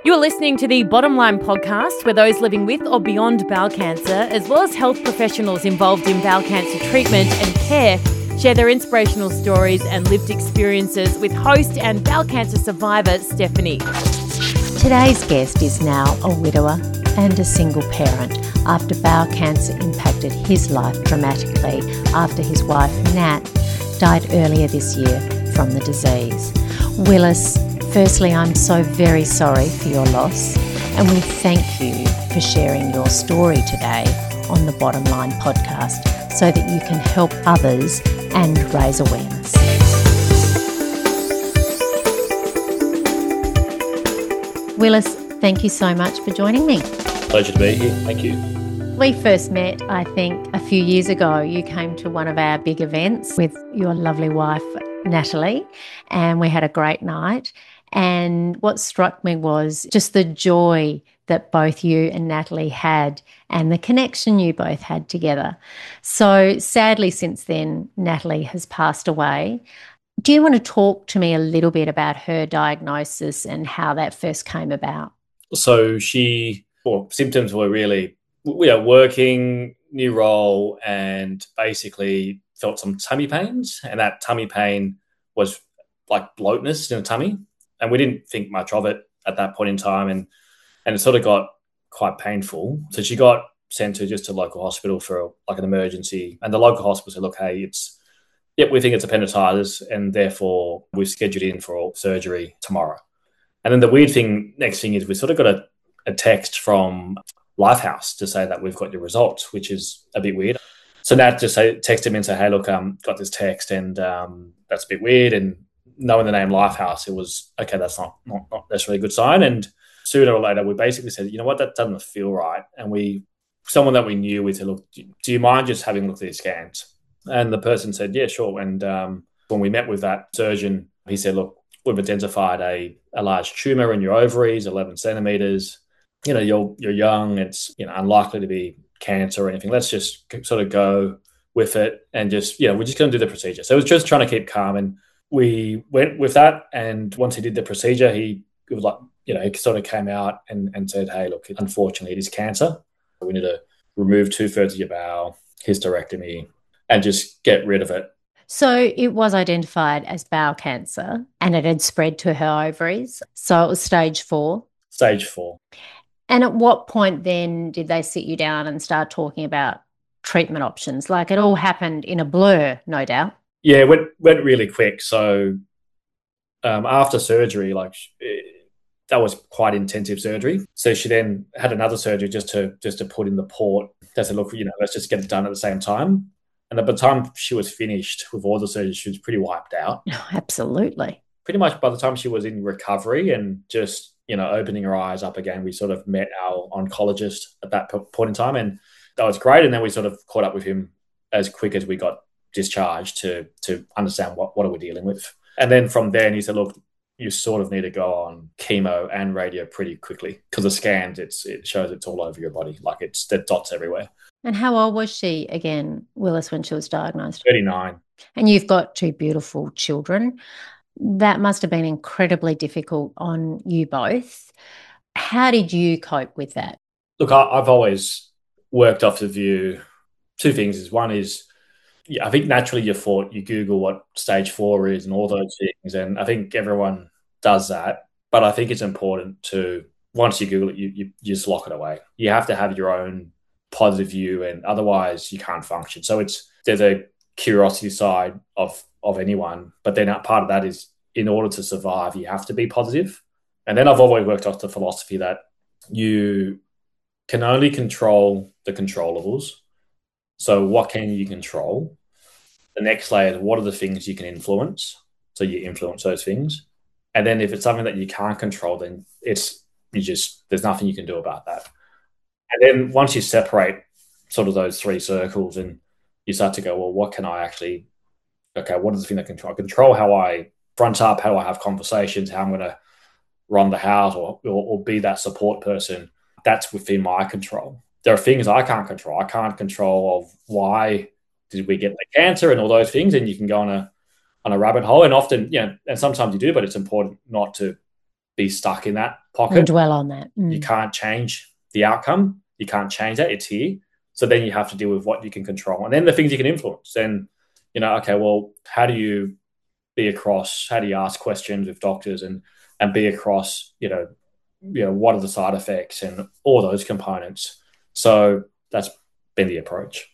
You're listening to the Bottom Line podcast, where those living with or beyond bowel cancer, as well as health professionals involved in bowel cancer treatment and care, share their inspirational stories and lived experiences with host and bowel cancer survivor Stephanie. Today's guest is now a widower and a single parent after bowel cancer impacted his life dramatically after his wife Nat died earlier this year from the disease. Willis, firstly, I'm so very sorry for your loss, and we thank you for sharing your story today on the Bottom Line podcast so that you can help others and raise awareness. Willis, thank you so much for joining me. Pleasure to be here. Thank you. We first met, I think, a few years ago. You came to one of our big events with your lovely wife, Natalie, and we had a great night. And what struck me was just the joy that both you and Natalie had and the connection you both had together. So sadly, since then, Natalie has passed away. Do you want to talk to me a little bit about her diagnosis and how that first came about? So symptoms were really, working, new role, and basically felt some tummy pains. And that tummy pain was like bloatness in the tummy. And we didn't think much of it at that point in time. And it sort of got quite painful. So she got sent to just a local hospital for like an emergency. And the local hospital said, look, hey, we think it's appendicitis, and therefore we've scheduled in for surgery tomorrow. And then the next thing is we sort of got a text from Lifehouse to say that we've got your results, which is a bit weird. So Nat just texted him and said, hey, look, got this text, and that's a bit weird. And knowing the name Lifehouse, it was, okay, that's not necessarily a good sign. And sooner or later, we basically said, you know what, that doesn't feel right. And someone that we knew, we said, look, do you mind just having a look at these scans? And the person said, yeah, sure. And when we met with that surgeon, he said, look, we've identified a large tumour in your ovaries, 11 centimetres. You're young. It's unlikely to be cancer or anything. Let's just sort of go with it and we're just going to do the procedure. So it was just trying to keep calm, and we went with that. And once he did the procedure, he sort of came out and said, hey, look, unfortunately, it is cancer. We need to remove 2/3 of your bowel, hysterectomy, and just get rid of it. So it was identified as bowel cancer and it had spread to her ovaries. So it was stage 4. Stage 4. And at what point then did they sit you down and start talking about treatment options? Like, it all happened in a blur, no doubt. Yeah, it went really quick. So after surgery, that was quite intensive surgery. So she then had another surgery just to put in the port. They said, look, let's just get it done at the same time. And by the time she was finished with all the surgery, she was pretty wiped out. Oh, absolutely. Pretty much by the time she was in recovery and just, opening her eyes up again, we sort of met our oncologist at that point in time. And that was great. And then we sort of caught up with him as quick as we got discharged to understand what are we dealing with. And then from there, he said, look, you sort of need to go on chemo and radio pretty quickly, because the scans, it shows it's all over your body. Like the dots everywhere. And how old was she again, Willis, when she was diagnosed? 39. And you've got 2 beautiful children. That must have been incredibly difficult on you both. How did you cope with that? Look, I've always worked off the view, 2 things is, one is, I think naturally you Google what stage 4 is and all those things. And I think everyone does that. But I think it's important to, once you Google it, you just lock it away. You have to have your own positive view, and otherwise you can't function. So there's a curiosity side of anyone, but then part of that is, in order to survive, you have to be positive. And then I've always worked off the philosophy that you can only control the controllables. So what can you control? The next layer is, what are the things you can influence? So you influence those things. And then if it's something that you can't control, then there's nothing you can do about that. And then once you separate sort of those 3 circles, and you start to go, well, what can I actually, what is the thing that I control? I control how I front up, how I have conversations, how I'm going to run the house or be that support person. That's within my control. There are things I can't control. I can't control of why did we get the cancer and all those things, and you can go on a rabbit hole. And often, and sometimes you do, but it's important not to be stuck in that pocket. And dwell on that. You can't change the outcome. You can't change that. It's here. So then you have to deal with what you can control. And then the things you can influence. Then, okay, well, how do you be across? How do you ask questions with doctors and be across, what are the side effects and all those components? So that's been the approach.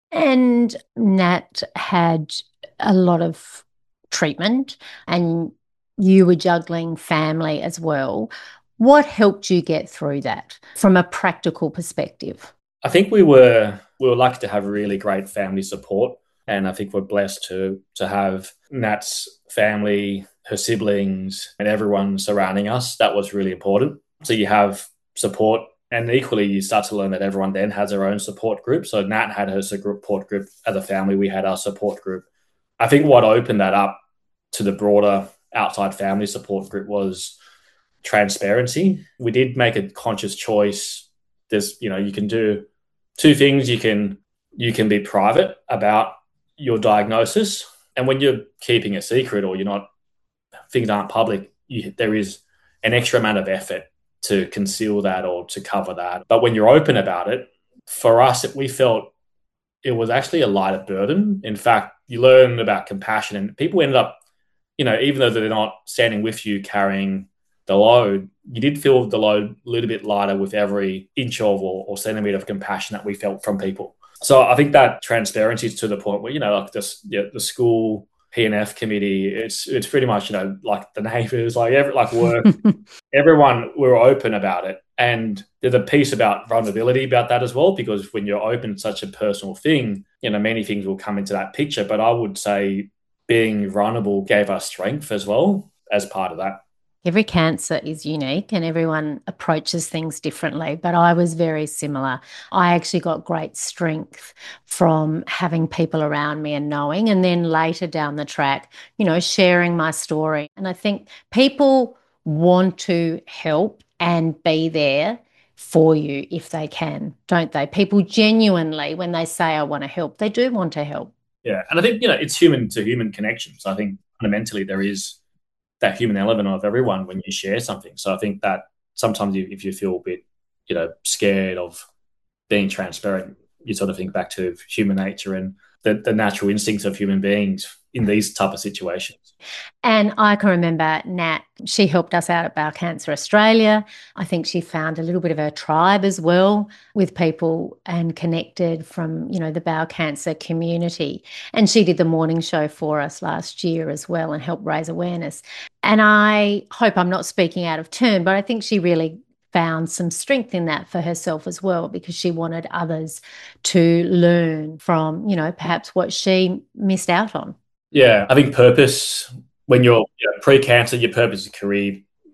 And Nat had a lot of treatment and you were juggling family as well. What helped you get through that from a practical perspective? I think we were lucky to have really great family support. And I think we're blessed to have Nat's family, her siblings, and everyone surrounding us. That was really important. So you have support, and equally you start to learn that everyone then has their own support group. So Nat had her support group as a family. We had our support group. I think what opened that up to the broader outside family support group was transparency. We did make a conscious choice. There's, you can do two things. You can be private about your diagnosis, and when you're keeping a secret or things aren't public, there is an extra amount of effort to conceal that or to cover that. But when you're open about it, for us, we felt it was actually a lighter burden. In fact, you learn about compassion, and people ended up, even though they're not standing with you carrying the load, you did feel the load a little bit lighter with every inch of or centimeter of compassion that we felt from people. So I think that transparency is to the point where, like the school P&F committee, it's pretty much, like the neighbours, like work, everyone, we're open about it. And there's a piece about vulnerability about that as well, because when you're open to such a personal thing, many things will come into that picture. But I would say being vulnerable gave us strength as well as part of that. Every cancer is unique and everyone approaches things differently, but I was very similar. I actually got great strength from having people around me and knowing, and then later down the track, sharing my story. And I think people want to help and be there for you if they can, don't they? People genuinely, when they say, I want to help, they do want to help. Yeah. And I think, it's human to human connections. I think fundamentally there is that human element of everyone when you share something. So I think that sometimes if you feel a bit, scared of being transparent, you sort of think back to human nature and the natural instincts of human beings in these type of situations. And I can remember Nat, she helped us out at Bowel Cancer Australia. I think she found a little bit of her tribe as well with people and connected from, the bowel cancer community. And she did the morning show for us last year as well and helped raise awareness. And I hope I'm not speaking out of turn, but I think she really found some strength in that for herself as well, because she wanted others to learn from, perhaps what she missed out on. Yeah, I think purpose, when you're pre-cancer, your purpose is career,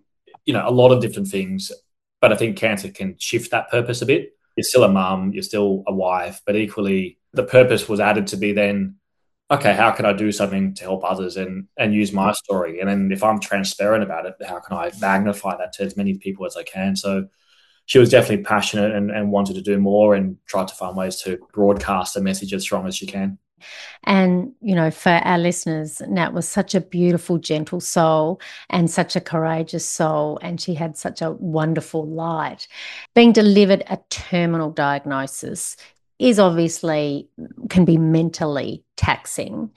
a lot of different things. But I think cancer can shift that purpose a bit. You're still a mum, you're still a wife, but equally the purpose was added to be then, okay, how can I do something to help others and use my story? And then if I'm transparent about it, how can I magnify that to as many people as I can? So she was definitely passionate and wanted to do more and tried to find ways to broadcast the message as strong as she can. And, for our listeners, Nat was such a beautiful, gentle soul and such a courageous soul, and she had such a wonderful light. Being delivered a terminal diagnosis is obviously can be mentally taxing.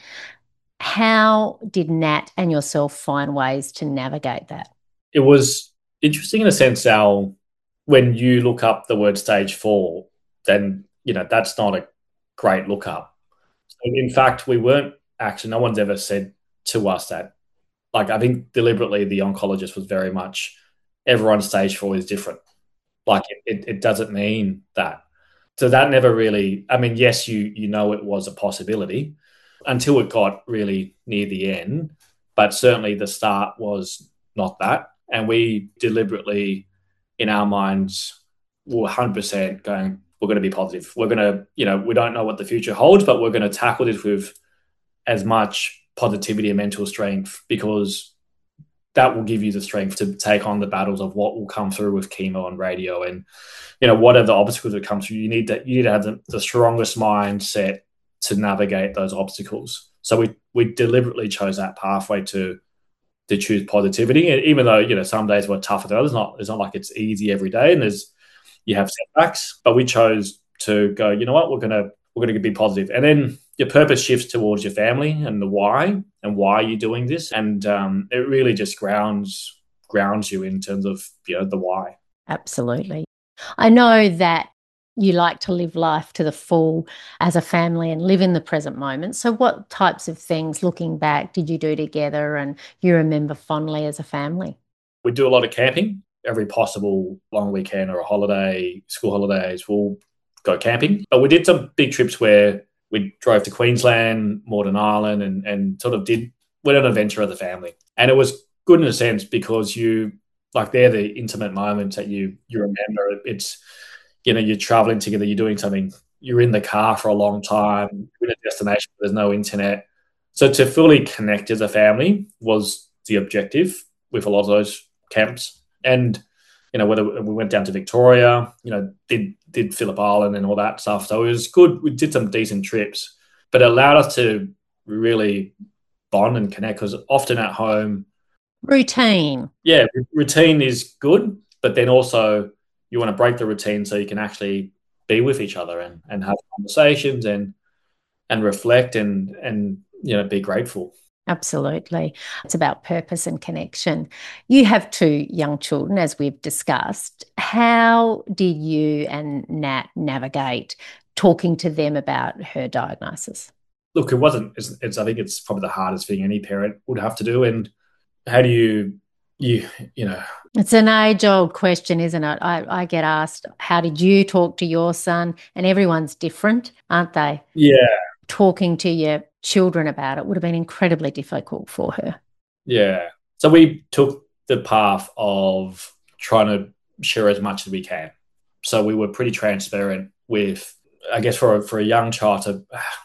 How did Nat and yourself find ways to navigate that? It was interesting in a sense, Al, when you look up the word stage 4, then, that's not a great look up. In fact, we weren't actually, no one's ever said to us that, I think deliberately the oncologist was very much, everyone's stage 4 is different. It doesn't mean that. So that never really, yes, you know it was a possibility until it got really near the end, but certainly the start was not that. And we deliberately, in our minds, were 100% going, we're going to be positive. We're going to, we don't know what the future holds, but we're going to tackle this with as much positivity and mental strength, because that will give you the strength to take on the battles of what will come through with chemo and radio and, what are the obstacles that come through. You need to have the strongest mindset to navigate those obstacles. So we deliberately chose that pathway to to choose positivity. And even though, some days were tougher than others, it's not like it's easy every day, and you have setbacks, but we chose to go, you know what, we're gonna be positive. And then your purpose shifts towards your family and the why, and why you're doing this. And it really just grounds you in terms of, the why. Absolutely. I know that you like to live life to the full as a family and live in the present moment. So what types of things, looking back, did you do together and you remember fondly as a family? We do a lot of camping. Every possible long weekend or a holiday, school holidays, we'll go camping. But we did some big trips where we drove to Queensland, Northern Ireland, and sort of went on an adventure as a family. And it was good in a sense because they're the intimate moments that you remember. It's, you're traveling together, you're doing something, you're in the car for a long time, you're in a destination where there's no internet. So to fully connect as a family was the objective with a lot of those camps. And, whether we went down to Victoria, did Phillip Island and all that stuff. So it was good. We did some decent trips, but it allowed us to really bond and connect, because often at home, routine. Yeah, routine is good, but then also you want to break the routine so you can actually be with each other and have conversations and reflect and be grateful. Absolutely. It's about purpose and connection. You have 2 young children, as we've discussed. How did you and Nat navigate talking to them about her diagnosis? Look, it wasn't. I think it's probably the hardest thing any parent would have to do. And how do you It's an age-old question, isn't it? I get asked, how did you talk to your son? And everyone's different, aren't they? Yeah. Talking to your children about it would have been incredibly difficult for her. Yeah. So we took the path of trying to share as much as we can. So we were pretty transparent with, I guess, for a young child to,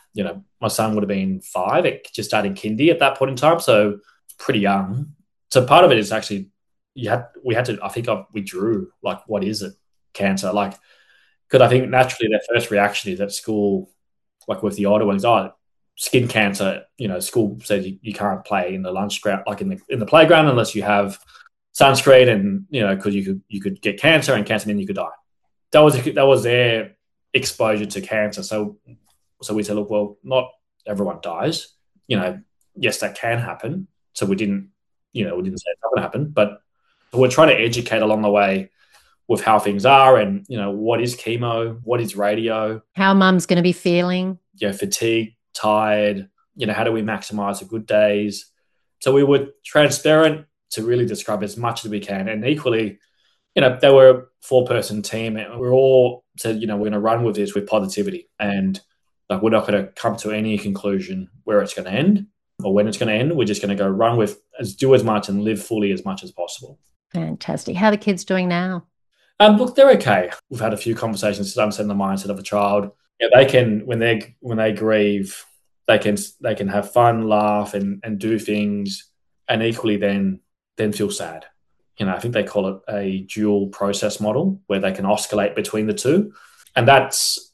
my son would have been 5, just starting kindy at that point in time. So pretty young. So part of it is actually, we had to, I think we drew, like, what is it? Cancer. Like, because I think naturally their first reaction is at school, like with the older ones, skin cancer, school says you can't play in the lunch ground, like in the playground, unless you have sunscreen, and, because you could get cancer, and then you could die. That was their exposure to cancer. So we said, look, well, not everyone dies. Yes, that can happen. So we didn't say it's not going to happen, but we're trying to educate along the way with how things are, and, what is chemo, what is radio, how mum's going to be feeling, fatigue, tired, how do we maximize the good days. So we were transparent to really describe as much as we can. And equally, they were a 4-person team, and we all said, we're going to run with this with positivity, and like, we're not going to come to any conclusion where it's going to end or when it's going to end. We're just going to go run with, do as much and live fully as much as possible. Fantastic. How are the kids doing now? Look, they're okay. We've had a few conversations to understand the mindset of a child. They can, when they grieve, they can have fun, laugh, and do things, and equally then feel sad. I think they call it a dual process model, where they can oscillate between the two. And that's,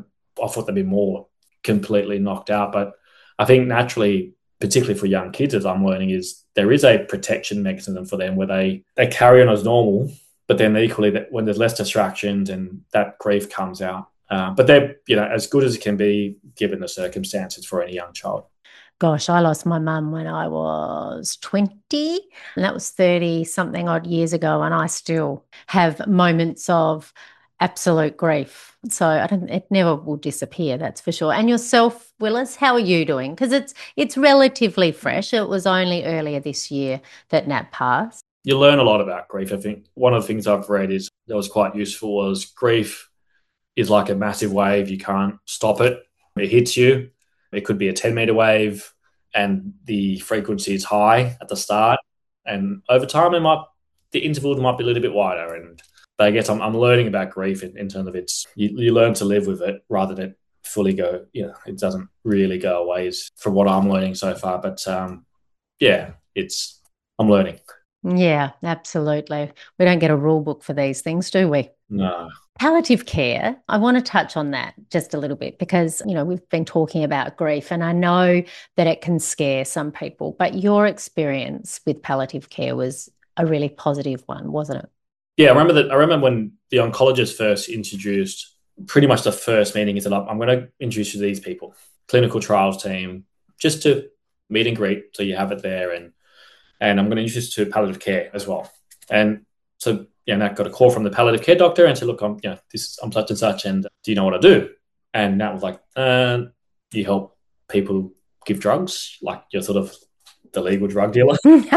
I thought they'd be more completely knocked out. But I think naturally, particularly for young kids, as I'm learning, is there is a protection mechanism for them where they carry on as normal, but then equally that when there's less distractions and that grief comes out. But they're, as good as it can be given the circumstances for any young child. Gosh, I lost my mum when I was 20, and that was 30 something odd years ago. And I still have moments of absolute grief. So it never will disappear, that's for sure. And yourself, Willis, how are you doing? Because it's relatively fresh. It was only earlier this year that Nat passed. You learn a lot about grief. I think one of the things I've read that was quite useful was grief is like a massive wave. You can't stop it. It hits you. It could be a 10-meter wave, and the frequency is high at the start, and over time the intervals might be a little bit wider. But I guess I'm learning about grief in terms of you learn to live with it rather than fully go. It doesn't really go away, from what I'm learning so far. But I'm learning. Yeah, absolutely. We don't get a rule book for these things, do we? No. Palliative care, I want to touch on that just a little bit because, we've been talking about grief and I know that it can scare some people, but your experience with palliative care was a really positive one, wasn't it? Yeah, I remember when the oncologist first introduced. Pretty much the first meeting is that I'm going to introduce you to these people, clinical trials team, just to meet and greet, so you have it there, and I'm going to introduce you to palliative care as well. And so, Nat got a call from the palliative care doctor and said, "Look, I'm such and such, and do you know what I do?" And Nat was like, "You help people give drugs, like you're sort of the legal drug dealer."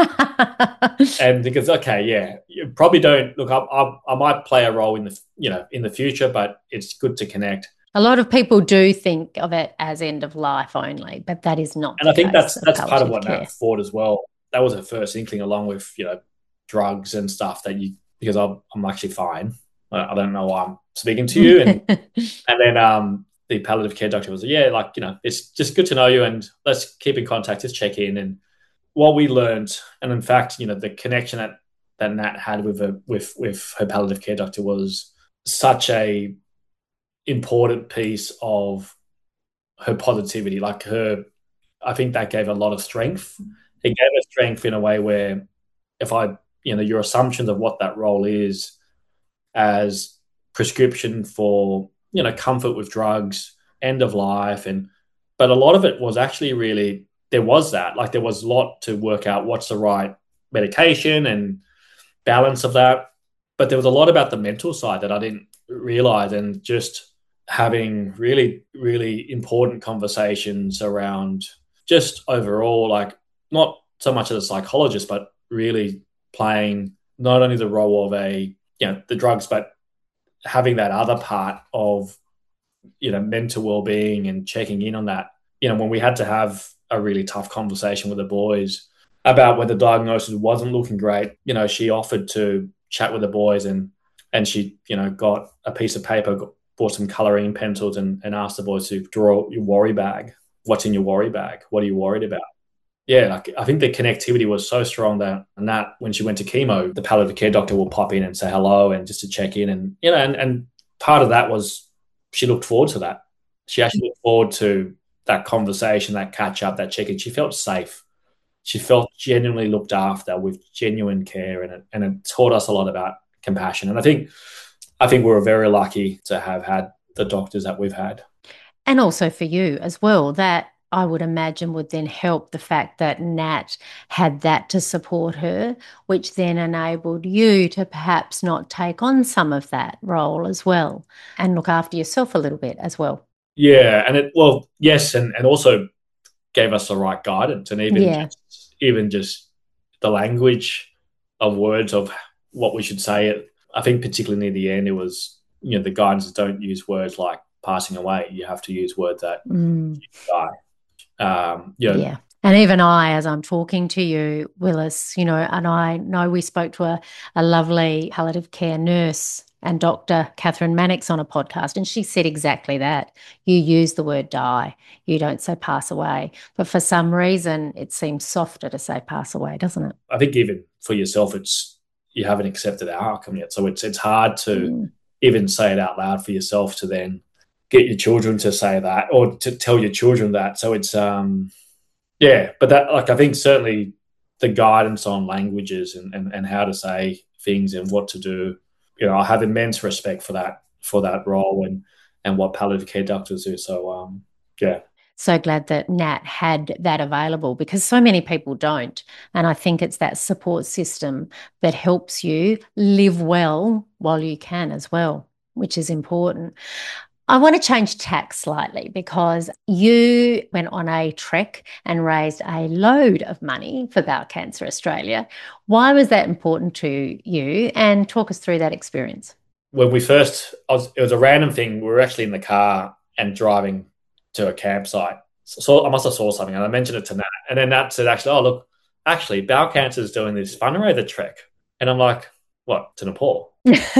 And because, okay, yeah, you probably don't look. I might play a role in the future, but it's good to connect. A lot of people do think of it as end of life only, but that is not And the I think case of that's part of palliative what care. Nat thought as well. That was her first inkling, along with drugs and stuff, because I'm actually fine. I don't know why I'm speaking to you, and then the palliative care doctor was like, yeah, like it's just good to know you, and let's keep in contact, just check in. And what we learned, and in fact, the connection that Nat had with her palliative care doctor was such a important piece of her positivity. I think that gave a lot of strength. It gave her strength in a way where, if your assumptions of what that role is as prescription for, comfort with drugs, end of life, but a lot of it was actually really, there was there was a lot to work out what's the right medication and balance of that. But there was a lot about the mental side that I didn't realize, and just having really, really important conversations around just overall, like not so much as a psychologist, but really playing not only the role of the drugs, but having that other part of, mental well-being and checking in on that. When we had to have a really tough conversation with the boys about when the diagnosis wasn't looking great, she offered to chat with the boys, and she, got a piece of paper, bought some coloring pencils, and asked the boys to draw your worry bag. What's in your worry bag? What are you worried about? Yeah, I think the connectivity was so strong that when she went to chemo, the palliative care doctor will pop in and say hello, and just to check in, and part of that was she looked forward to that. She actually looked forward to that conversation, that catch up, that check in. She felt safe. She felt genuinely looked after with genuine care, and it taught us a lot about compassion. And I think we were very lucky to have had the doctors that we've had. And also for you as well, that I would imagine would then help the fact that Nat had that to support her, which then enabled you to perhaps not take on some of that role as well and look after yourself a little bit as well. Yeah, yes, and also gave us the right guidance, and even just the language of words of what we should say. I think particularly near the end, it was, the guidance, don't use words like passing away. You have to use words that you die. Yeah. And even I, as I'm talking to you, Willis, and I know we spoke to a lovely palliative care nurse and Dr. Catherine Mannix on a podcast, and she said exactly that. You use the word die. You don't say pass away. But for some reason, it seems softer to say pass away, doesn't it? I think even for yourself, you haven't accepted the outcome yet. So it's hard to even say it out loud for yourself, to then get your children to say that, or to tell your children that. So it's, but that, I think certainly the guidance on languages and how to say things and what to do, I have immense respect for that role and what palliative care doctors do. So, yeah. So glad that Nat had that available, because so many people don't. And I think it's that support system that helps you live well while you can as well, which is important. I want to change tack slightly, because you went on a trek and raised a load of money for Bowel Cancer Australia. Why was that important to you? And talk us through that experience. When it was a random thing. We were actually in the car and driving to a campsite. So I must have saw something, and I mentioned it to Nat. And then Nat said, actually, oh, look, actually, Bowel Cancer is doing this fundraiser trek. And I'm like, what, to Nepal?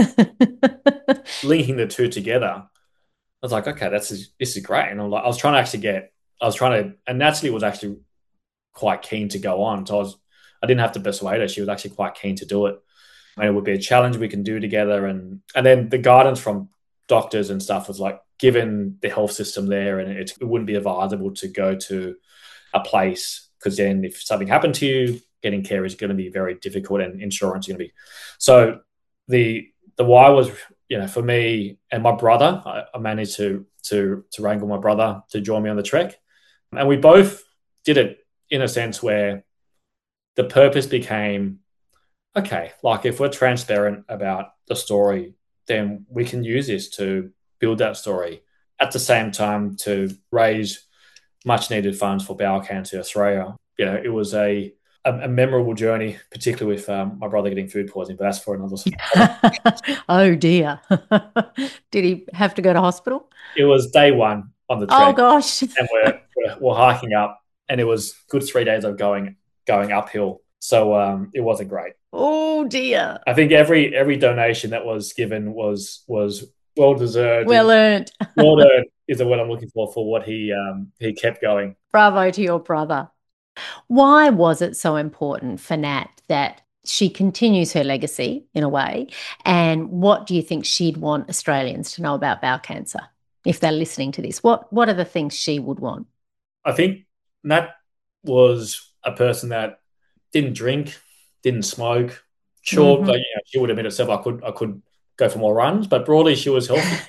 Linking the two together, I was like, okay, this is great. And I was trying to, and Natalie was actually quite keen to go on. So I didn't have to persuade her. She was actually quite keen to do it. And it would be a challenge we can do together. And then the guidance from doctors and stuff was like, given the health system there, and it wouldn't be advisable to go to a place, because then if something happened to you, getting care is going to be very difficult, and insurance is going to be. So the why was, for me and my brother, I managed to wrangle my brother to join me on the trek. And we both did it in a sense where the purpose became, okay, like if we're transparent about the story, then we can use this to build that story. At the same time, to raise much needed funds for Bowel Cancer Australia. It was a memorable journey, particularly with my brother getting food poisoning, but that's for another. Oh dear. Did he have to go to hospital? It was day one on the trek. Oh gosh. And we're hiking up, and it was good 3 days of going uphill. So it wasn't great. Oh dear. I think every donation that was given was well deserved. Well earned. Well earned is the word I'm looking for what he kept going. Bravo to your brother. Why was it so important for Nat that she continues her legacy in a way? And what do you think she'd want Australians to know about bowel cancer if they're listening to this? What are the things she would want? I think Nat was a person that didn't drink, didn't smoke. Sure, but she would admit herself, I could go for more runs, but broadly she was healthy.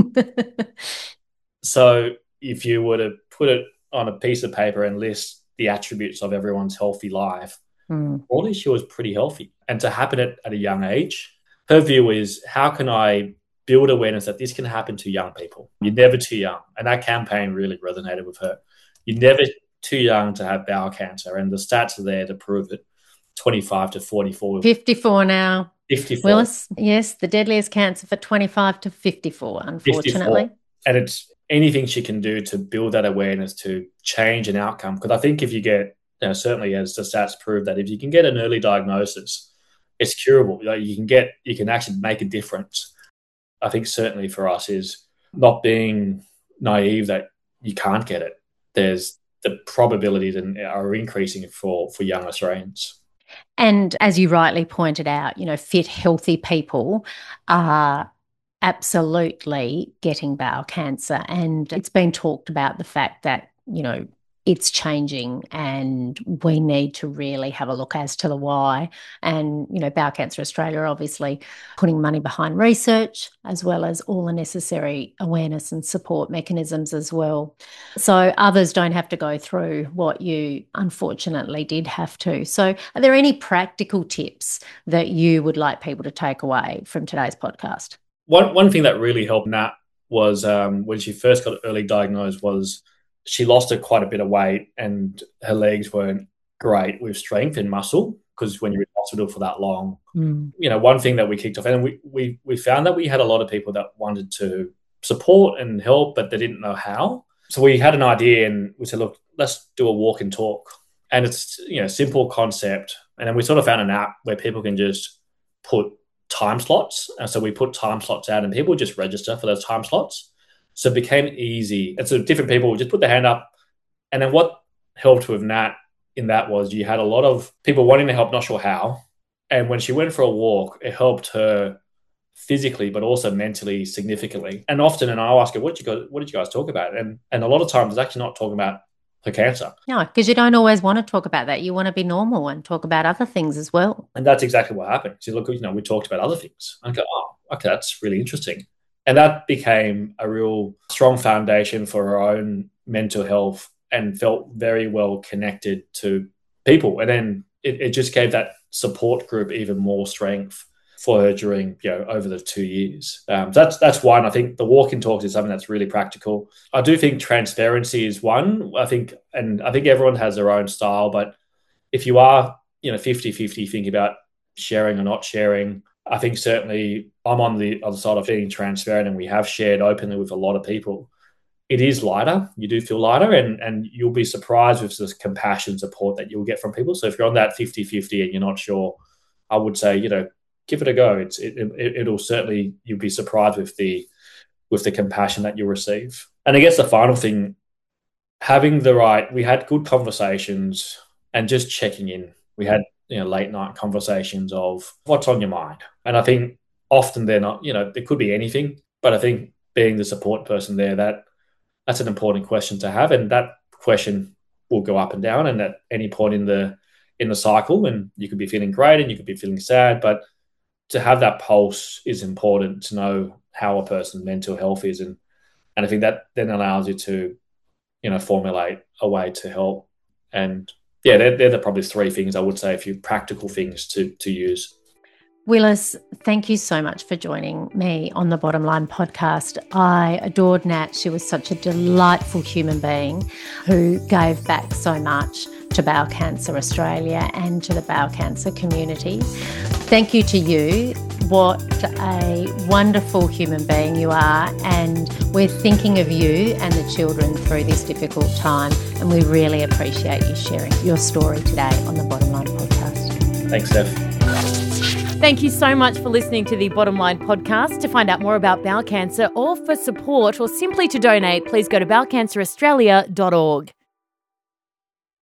So if you were to put it on a piece of paper and list the attributes of everyone's healthy life, broadly she was pretty healthy. And to happen at a young age, her view is, how can I build awareness that this can happen to young people? You're never too young. And that campaign really resonated with her. You're never too young to have bowel cancer, and the stats are there to prove it. 25 to 44. 54 now. 54. Willis, yes, the deadliest cancer for 25 to 54, unfortunately. 54. And it's anything she can do to build that awareness to change an outcome. Because I think if you get, certainly as the stats prove, that if you can get an early diagnosis, it's curable. You can actually make a difference. I think certainly for us is not being naive that you can't get it. There's the probabilities are increasing for young Australians. And as you rightly pointed out, fit, healthy people are absolutely getting bowel cancer. And it's been talked about the fact that, it's changing, and we need to really have a look as to the why. And, Bowel Cancer Australia are obviously putting money behind research, as well as all the necessary awareness and support mechanisms as well. So others don't have to go through what you unfortunately did have to. So are there any practical tips that you would like people to take away from today's podcast? One thing that really helped Nat was when she first got early diagnosed was she lost quite a bit of weight, and her legs weren't great with strength and muscle, because when you're in hospital for that long, one thing that we kicked off, and we found that we had a lot of people that wanted to support and help, but they didn't know how. So we had an idea, and we said, look, let's do a walk and talk. And it's, simple concept. And then we sort of found an app where people can just put time slots. And so we put time slots out, and people just register for those time slots. So it became easy. And so different people would just put their hand up. And then what helped with Nat in that was you had a lot of people wanting to help, not sure how. And when she went for a walk, it helped her physically, but also mentally significantly. And often, and I'll ask her, what did you guys talk about? And a lot of times it's actually not talking about her cancer. No, because you don't always want to talk about that. You want to be normal and talk about other things as well. And that's exactly what happened. She look, we talked about other things. I go, oh, okay, that's really interesting. And that became a real strong foundation for her own mental health, and felt very well connected to people. And then it just gave that support group even more strength for her during, over the 2 years. That's one. I think the walk and talks is something that's really practical. I do think transparency is one. I think everyone has their own style, but if you are, 50-50 thinking about sharing or not sharing, I think certainly I'm on the other side of being transparent, and we have shared openly with a lot of people. It is lighter. You do feel lighter, and you'll be surprised with the compassion support that you'll get from people. So if you're on that 50-50 and you're not sure, I would say, give it a go. It'll certainly, you'll be surprised with the compassion that you'll receive. And I guess the final thing, we had good conversations and just checking in. We had late night conversations of what's on your mind. And I think often they're not, there could be anything, but I think being the support person there, that's an important question to have. And that question will go up and down, and at any point in the cycle, and you could be feeling great and you could be feeling sad, but to have that pulse is important, to know how a person's mental health is. And I think that then allows you to, formulate a way to help. And yeah, they're the probably three things I would say, a few practical things to use. Willis, thank you so much for joining me on the Bottom Line podcast. I adored Nat. She was such a delightful human being who gave back so much to Bowel Cancer Australia and to the bowel cancer community. Thank you to you. What a wonderful human being you are, and we're thinking of you and the children through this difficult time, and we really appreciate you sharing your story today on the Bottom Line podcast. Thanks, Steph. Thank you so much for listening to the Bottom Line podcast. To find out more about bowel cancer or for support or simply to donate, please go to bowelcanceraustralia.org.